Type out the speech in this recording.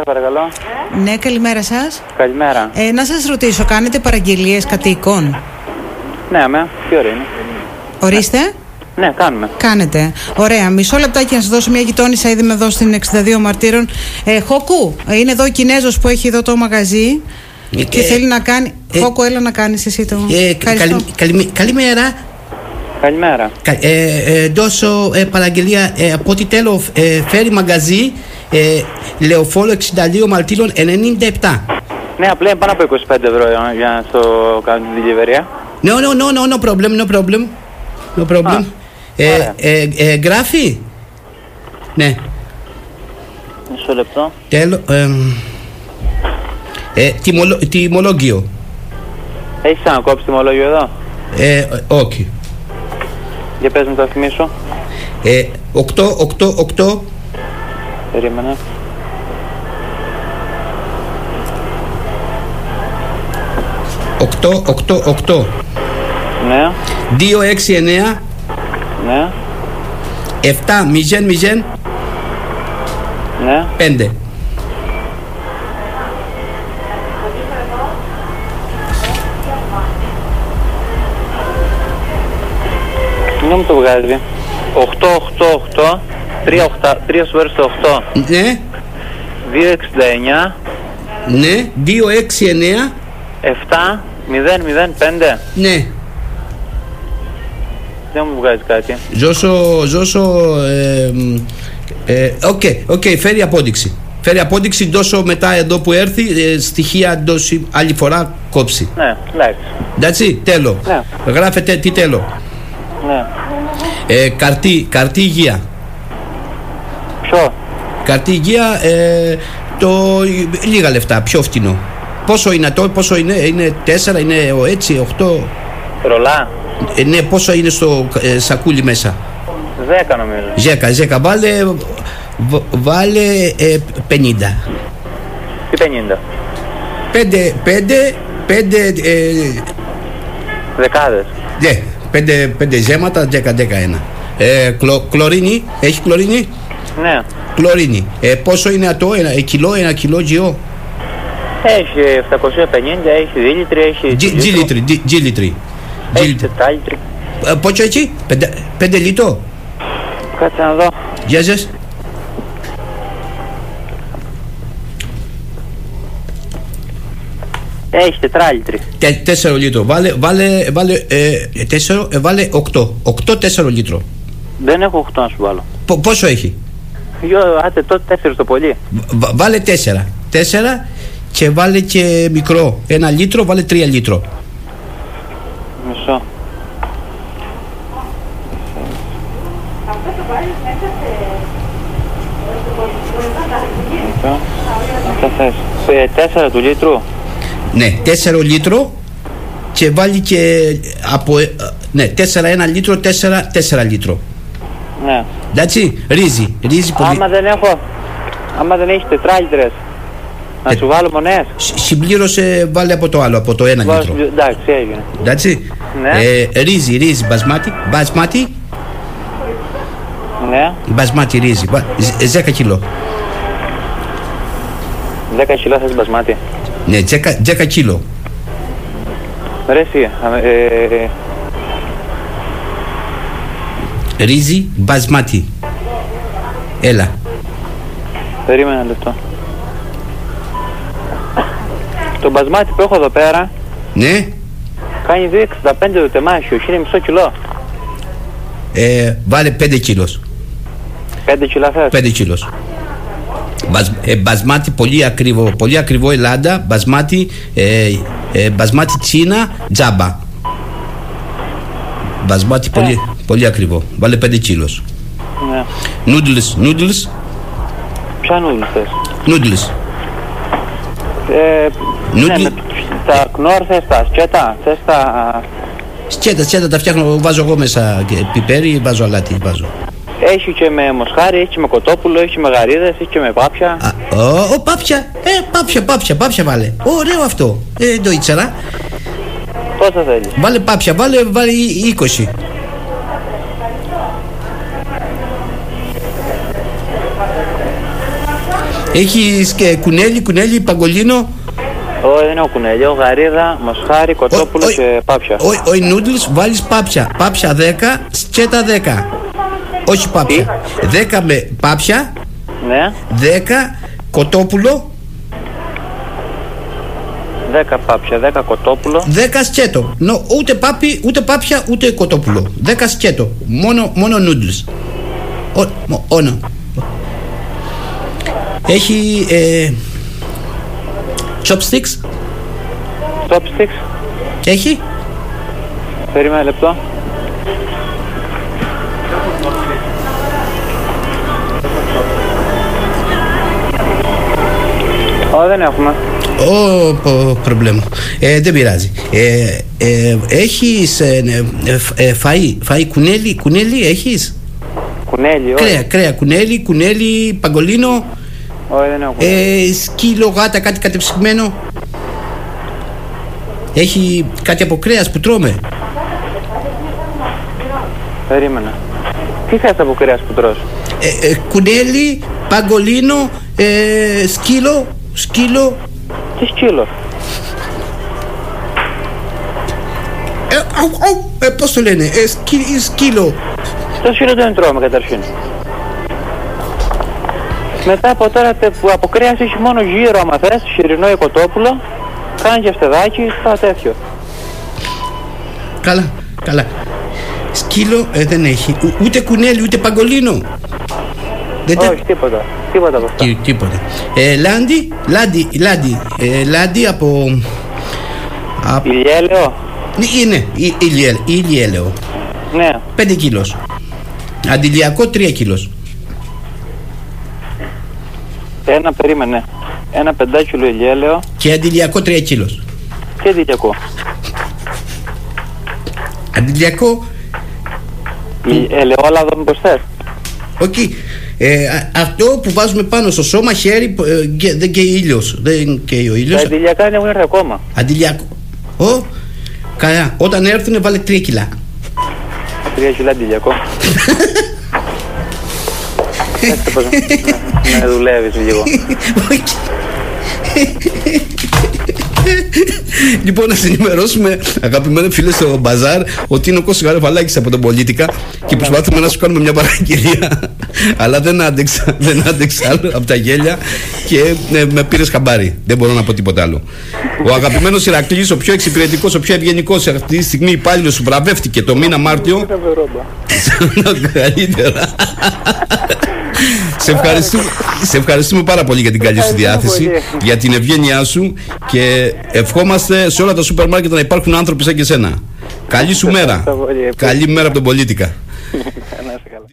σας παρακαλώ. Ναι, καλημέρα σας. Καλημέρα. Να σας ρωτήσω, κάνετε παραγγελίες κατοίκων? Ναι, τι ώρα είναι? Ορίστε. Ναι, κάνουμε. Κάνετε. Ωραία. Μισό λεπτάκι να σας δώσω μια γειτόνισσα. Είδαμε εδώ στην 62 Μαρτύρων. Χόκου, είναι εδώ ο Κινέζος που έχει εδώ το μαγαζί και θέλει να κάνει. Χόκου, έλα να κάνεις εσύ το. Καλημέρα. Καλημέρα. Δώσω παραγγελία από ό,τι τέλο φέρει μαγαζί Λεωφόρο 62 Μαρτύρων 97. Ναι, απλά είναι πάνω από 25 ευρώ για να στο κάνω την delivery. No problem. Γράφει. Ναι. Μισό λεπτό. Τιμολόγιο. Έχεις ανακόψει τιμολόγιο εδώ? Όχι. Για πες μου το θυμίσω. 8. Περίμενε. Οκτώ. Ναι. 269. Ναι. 700. Ναι. 5. Δεν μου το βγάζει. 888 3 σφαίρες στο 8. Ναι. 269. Ναι. 269. 7-0-0-5. Ναι. Δεν μου βγάζει κάτι. Ζώσο. Οκ, φέρει απόδειξη. Φέρει απόδειξη, δώσω μετά εδώ που έρθει στοιχεία, δώσει άλλη φορά κόψει. Ναι, εντάξει, τέλο. Ναι. Γράφετε τι τέλο. Ναι. Καρτί υγεία. Ποιο? Καρτί υγεία, λίγα λεφτά, πιο φτηνό. Πόσο είναι το, πόσο είναι 4, είναι έτσι, 8. Ρολά. Ναι, πόσο είναι στο σακούλι μέσα? 10 νομίζω. 10, βάλε 50. Τι 50? 5 δεκάδες. Ναι, 5 ζέματα, 10-11. Κλωρίνη, έχει κλωρίνη? Ναι. Κλωρίνη. Πόσο είναι αυτό, 1 κιλό γιο? Έχει 750, έχει 2 λίτροι, έχει... G-λίτρη. Έχει 4 λίτροι. Πόσο έτσι, 5 λίτρο? Κάτσε να δω. Γεια σας. Έχει 4 λίτροι. 4 λίτρο. Βάλε 8 4 λίτρο. Δεν έχω 8 να σου βάλω. Πόσο έχει? Άτε τότε 4 το πολύ. Βάλε 4 και βάλε και μικρό 1 λίτρο, βάλε 3 λίτρο. Μισό. Τέσσερα του λίτρου. Ναι, 4 λίτρο και βάλει και από 4 1 λίτρο, 4 λίτρο. Ναι. Εντάξει, ρύζι πολύ. Άμα δεν έχει 4 λίτρες, να σου βάλω μονές. Συμπλήρωσε, βάλε από το άλλο, από το 1 λίτρο. Εντάξει, έγινε. Εντάξει. Ναι. Ρύζι, μπασμάτι. Ναι. Μπασμάτι ρύζι, 10 κιλό. 10 κιλό θες μπασμάτι? Ναι, 10 κιλό. Ρε εσύ, ρύζι, μπασμάτι. Έλα. Περίμενε ένα λεπτό. Το μπασμάτι που έχω εδώ πέρα, ναι, κάνει 2,65 το τεμάχιο, είναι μισό κιλό. Βάλε 5 κιλός. 5 κιλά θες? 5 κιλός. Μπασμάτι πολύ ακριβό Ελλάδα. Μπασμάτι Τσίνα, τζάμπα. Μπασμάτι πολύ ακριβό. Βάλε 5 κιλός. Ναι. Noodles. Ποια noodles θες? Noodles. Ναι, τα κνόρ θες, τα σκέτα, θες τα... Σκέτα τα φτιάχνω, βάζω εγώ μέσα πιπέρι, βάζω αλάτι, βάζω. Έχει και με μοσχάρι, έχει και με κοτόπουλο, έχει με γαρίδες, έχει και με πάπια. Πάπια βάλε. Ωραίο αυτό. Το ήξερα. Πόσα θέλει? Βάλε πάπια, βάλε 20. Έχεις και κουνέλι, παγκολίνο. Όχι, δεν έχω κουνέλι. Έχω γαρίδα, μοσχάρι, κοτόπουλο και πάπια. Όχι, νούντλς, βάλεις πάπια. Πάπια 10, σκέτα 10. Όχι πάπια. 10 με πάπια. Ναι. 10 κοτόπουλο. 10 πάπια, 10 κοτόπουλο. 10 σκέτο. Ούτε πάπια, ούτε κοτόπουλο. 10 σκέτο. Μόνο νούντλς. Όνο. Έχει chopsticks. Chopsticks. Έχει. Περίμενε λεπτό. Δεν έχουμε. Προβλήμα. Δεν πειράζει. Έχεις φαΐ, κουνέλι έχεις? Κουνέλι, όχι. Κρέα, κουνέλι, παγκολίνο. Όχι, δεν έχω κουνέλι. Σκύλο, γάτα, κάτι κατεψυγμένο. Έχει κάτι από κρέας που τρώμε? Περίμενα. Τι θες από κρέας που τρως? Κουνέλι, παγκολίνο, σκύλο. Τι σκύλο? Πώς το λένε? Σκύλο. Το σκύλο δεν τρώμε καταρχήν. Μετά από τώρα που από κρέας έχει μόνο γύρο, άμα θες, χοιρινό ή κοτόπουλο. Κάνει και φτεδάκι, θα τέτοιο. Καλά. Σκύλο δεν έχει. Ούτε κουνέλι, ούτε παγκολίνο. Όχι, τίποτα από αυτά. Τίποτα. Λάντι από... Ηλιέλαιο. Είναι ηλιέλαιο. Ναι. 5 κιλός. Αντιλιακό 3 κιλός. Περίμενε. Ένα 5 κιλό ηλιέλαιο. Και αντιλιακό 3 κιλός. Και αντιλιακό. Αντιλιακό. Ελαιόλαδο μήπως θες? Όχι. Αυτό που βάζουμε πάνω στο σώμα, χέρι, δεν καίει ήλιος. Δεν καίει ο ήλιος. Τα αντιλιακά δεν έχουν έρθει ακόμα. Αντιλιακό. Καλά. Όταν έρθουνε βάλε 3 κιλά. 3 κιλά αντιλιακό. Ναι, δουλεύεις λίγο. Λοιπόν, να ενημερώσουμε, αγαπημένοι φίλοι στο μπαζάρ, ότι είναι ο Κώστας Γαρεφαλάκης από τον Πολίτικα και προσπάθουμε να σου κάνουμε μια παραγγελία. Αλλά δεν άντεξα άλλο από τα γέλια και με πήρες χαμπάρι. Δεν μπορώ να πω τίποτα άλλο. Ο αγαπημένος Ηρακλής, ο πιο εξυπηρετικός, ο πιο ευγενικός, αυτή τη στιγμή υπάλληλος σου βραβεύτηκε το μήνα Μάρτιο. Καλύτερα. Σε ευχαριστούμε πάρα πολύ για την καλή σου διάθεση, για την ευγένειά σου και ευχόμαστε σε όλα τα σούπερ μάρκετ να υπάρχουν άνθρωποι σαν και εσένα. Καλή σου μέρα. Καλή μέρα από τον Πολίτικα.